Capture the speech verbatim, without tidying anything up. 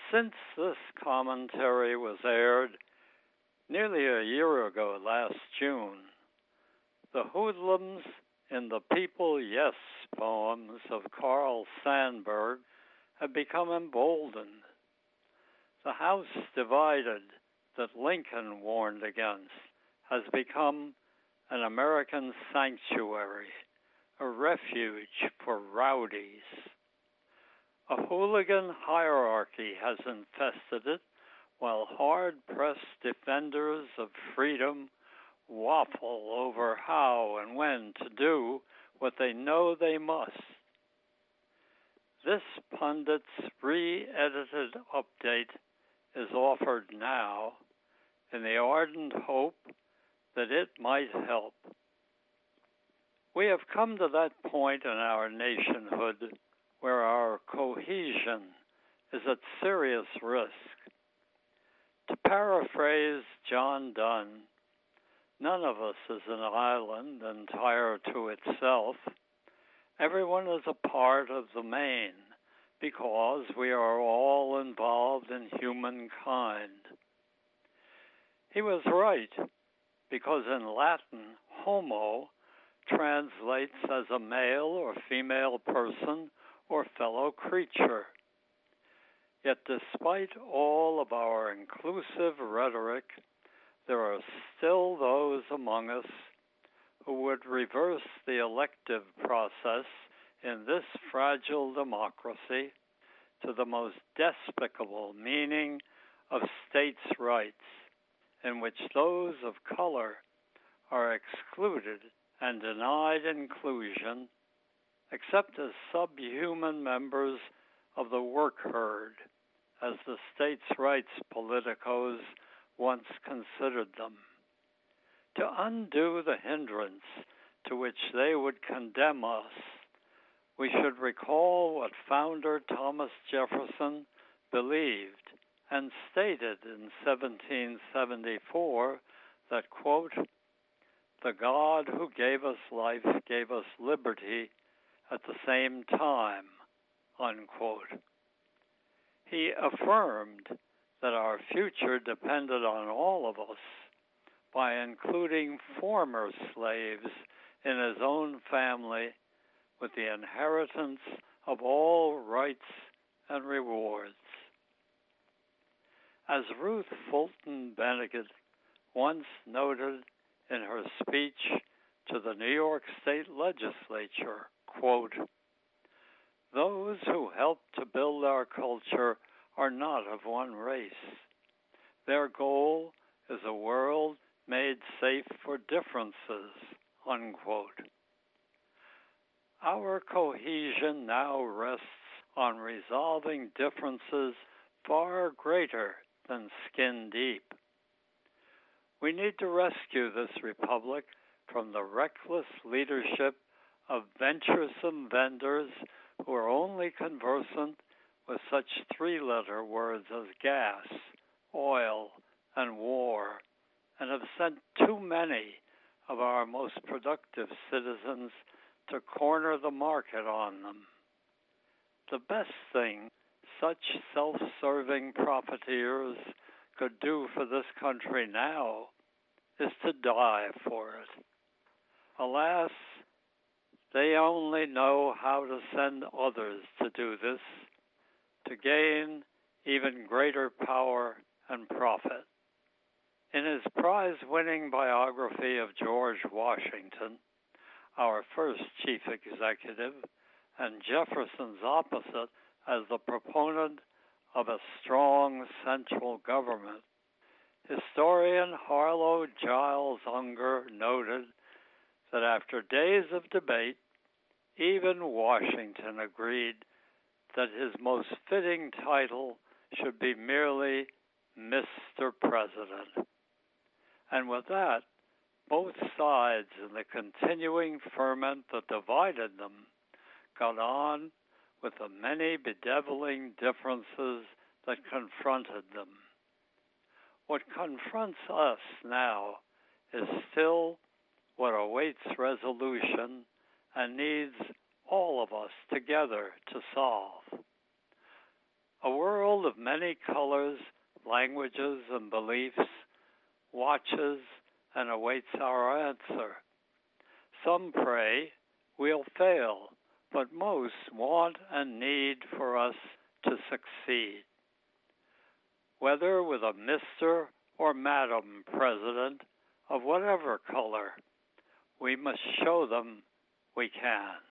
Since this commentary was aired nearly a year ago last June, the hoodlums in the People Yes poems of Carl Sandburg have become emboldened. The house divided that Lincoln warned against has become an American sanctuary, a refuge for rowdies. A hooligan hierarchy has infested it, while hard-pressed defenders of freedom waffle over how and when to do what they know they must. This pundit's re-edited update is offered now in the ardent hope that it might help. We have come to that point in our nationhood where our cohesion is at serious risk. To paraphrase John Donne, none of us is an island entire to itself. Everyone is a part of the main because we are all involved in humankind. He was right, because in Latin, homo translates as a male or female person or fellow creature. Yet despite all of our inclusive rhetoric, there are still those among us who would reverse the elective process in this fragile democracy to the most despicable meaning of states' rights, in which those of color are excluded and denied inclusion, except as subhuman members of the work herd, as the states' rights politicos once considered them. To undo the hindrance to which they would condemn us, we should recall what founder Thomas Jefferson believed and stated in seventeen seventy-four that, quote, "The God who gave us life gave us liberty at the same time," unquote. He affirmed that our future depended on all of us by including former slaves in his own family with the inheritance of all rights and rewards. As Ruth Fulton Benedict once noted in her speech to the New York State Legislature, quote, "Those who helped to build our culture are not of one race. Their goal is a world made safe for differences," unquote. Our cohesion now rests on resolving differences far greater than skin deep. We need to rescue this republic from the reckless leadership of venturesome vendors who are only conversant with such three-letter words as gas, oil, and war, and have sent too many of our most productive citizens to corner the market on them. The best thing such self-serving profiteers could do for this country now is to die for it. Alas, they only know how to send others to do this, to gain even greater power and profit. In his prize-winning biography of George Washington, our first chief executive, and Jefferson's opposite as the proponent of a strong central government, historian Harlow Giles Unger noted that after days of debate, even Washington agreed that his most fitting title should be merely Mister President. And with that, both sides in the continuing ferment that divided them got on with the many bedeviling differences that confronted them. What confronts us now is still what awaits resolution and needs all of us together to solve. A world of many colors, languages, and beliefs watches and awaits our answer. Some pray we'll fail, but most want and need for us to succeed. Whether with a Mister or Madam President of whatever color, we must show them we can.